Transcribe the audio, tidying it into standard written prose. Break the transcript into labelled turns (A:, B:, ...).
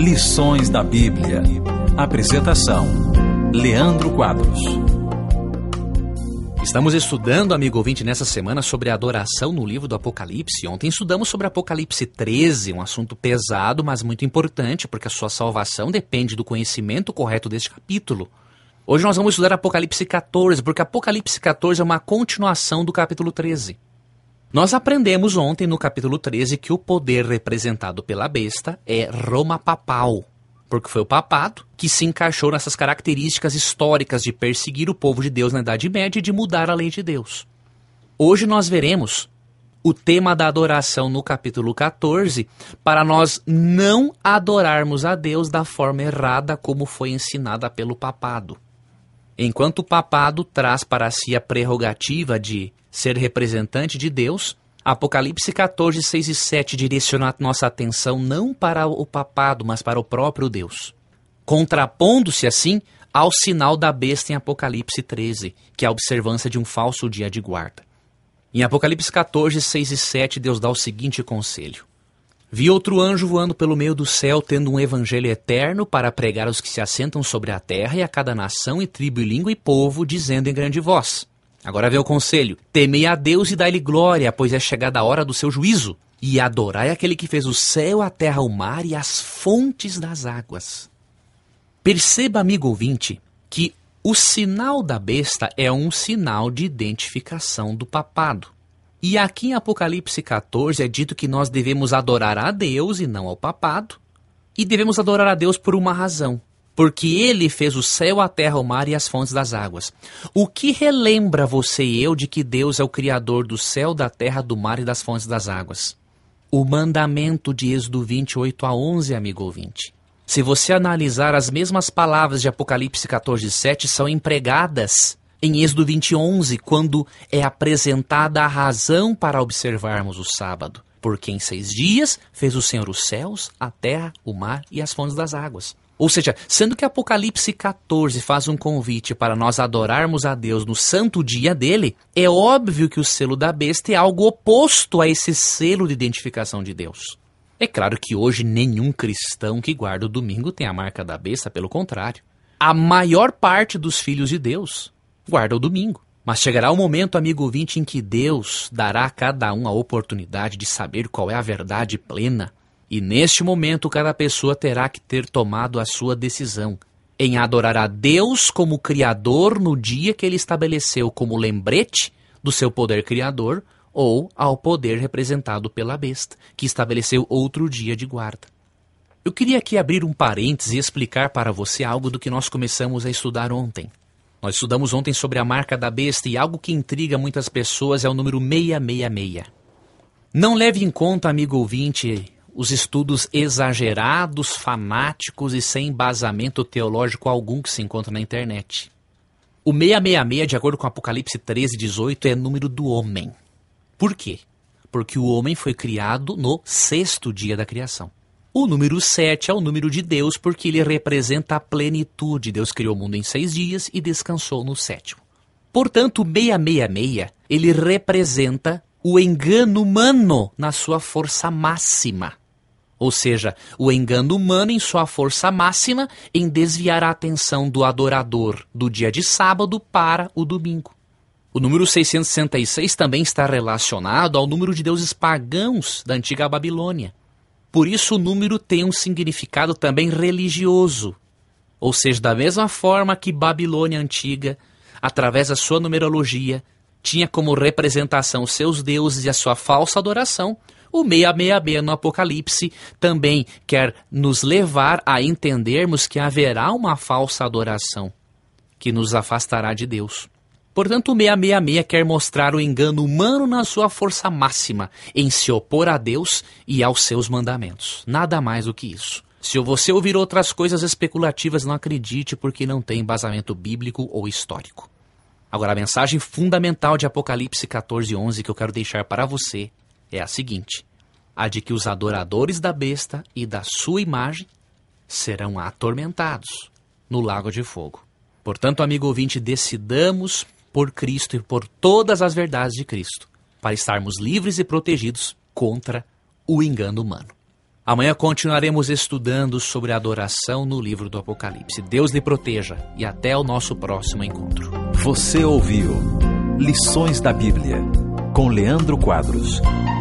A: Lições da Bíblia. Apresentação: Leandro Quadros.
B: Estamos estudando, amigo ouvinte, nessa semana sobre a adoração no livro do Apocalipse. Ontem estudamos sobre Apocalipse 13, um assunto pesado, mas muito importante, porque a sua salvação depende do conhecimento correto deste capítulo. Hoje nós vamos estudar Apocalipse 14, porque Apocalipse 14 é uma continuação do capítulo 13. Nós aprendemos ontem no capítulo 13 que o poder representado pela besta é Roma papal, porque foi o papado que se encaixou nessas características históricas de perseguir o povo de Deus na Idade Média e de mudar a lei de Deus. Hoje nós veremos o tema da adoração no capítulo 14 para nós não adorarmos a Deus da forma errada como foi ensinada pelo papado. Enquanto o papado traz para si a prerrogativa de ser representante de Deus, Apocalipse 14, 6 e 7 direciona a nossa atenção não para o papado, mas para o próprio Deus, contrapondo-se assim ao sinal da besta em Apocalipse 13, que é a observância de um falso dia de guarda. Em Apocalipse 14, 6 e 7, Deus dá o seguinte conselho: Vi outro anjo voando pelo meio do céu, tendo um evangelho eterno para pregar aos que se assentam sobre a terra e a cada nação e tribo e língua e povo, dizendo em grande voz. Agora vê o conselho: temei a Deus e dai-lhe glória, pois é chegada a hora do seu juízo, e adorai aquele que fez o céu, a terra, o mar e as fontes das águas. Perceba, amigo ouvinte, que o sinal da besta é um sinal de identificação do papado. E aqui em Apocalipse 14 é dito que nós devemos adorar a Deus e não ao papado, e devemos adorar a Deus por uma razão. Porque ele fez o céu, a terra, o mar e as fontes das águas. O que relembra você e eu de que Deus é o Criador do céu, da terra, do mar e das fontes das águas? O mandamento de Êxodo 28 a 11, amigo ouvinte. Se você analisar, as mesmas palavras de Apocalipse 14, 7 são empregadas em Êxodo 20, 11, quando é apresentada a razão para observarmos o sábado. Porque em 6 dias fez o Senhor os céus, a terra, o mar e as fontes das águas. Ou seja, sendo que Apocalipse 14 faz um convite para nós adorarmos a Deus no santo dia dele, é óbvio que o selo da besta é algo oposto a esse selo de identificação de Deus. É claro que hoje nenhum cristão que guarda o domingo tem a marca da besta, pelo contrário. A maior parte dos filhos de Deus guarda o domingo. Mas chegará o momento, amigo ouvinte, em que Deus dará a cada um a oportunidade de saber qual é a verdade plena. E neste momento, cada pessoa terá que ter tomado a sua decisão em adorar a Deus como Criador no dia que ele estabeleceu como lembrete do seu poder criador, ou ao poder representado pela besta, que estabeleceu outro dia de guarda. Eu queria aqui abrir um parêntese e explicar para você algo do que nós começamos a estudar ontem. Nós estudamos ontem sobre a marca da besta e algo que intriga muitas pessoas é o número 666. Não leve em conta, amigo ouvinte, os estudos exagerados, fanáticos e sem embasamento teológico algum que se encontra na internet. O 666, de acordo com Apocalipse 13, 18, é número do homem. Por quê? Porque o homem foi criado no 6º dia da criação. O número 7 é o número de Deus porque ele representa a plenitude. Deus criou o mundo em 6 dias e descansou no 7º. Portanto, o 666, ele representa o engano humano na sua força máxima. Ou seja, o engano humano em sua força máxima em desviar a atenção do adorador do dia de sábado para o domingo. O número 666 também está relacionado ao número de deuses pagãos da antiga Babilônia. Por isso o número tem um significado também religioso. Ou seja, da mesma forma que Babilônia antiga, através da sua numerologia, tinha como representação seus deuses e a sua falsa adoração, o 666 no Apocalipse também quer nos levar a entendermos que haverá uma falsa adoração que nos afastará de Deus. Portanto, o 666 quer mostrar o engano humano na sua força máxima, em se opor a Deus e aos seus mandamentos. Nada mais do que isso. Se você ouvir outras coisas especulativas, não acredite, porque não tem embasamento bíblico ou histórico. Agora, a mensagem fundamental de Apocalipse 14, 11 que eu quero deixar para você é a seguinte: a de que os adoradores da besta e da sua imagem serão atormentados no lago de fogo. Portanto, amigo ouvinte, decidamos por Cristo e por todas as verdades de Cristo, para estarmos livres e protegidos contra o engano humano. Amanhã continuaremos estudando sobre a adoração no livro do Apocalipse. Deus lhe proteja e até o nosso próximo encontro.
A: Você ouviu Lições da Bíblia, com Leandro Quadros.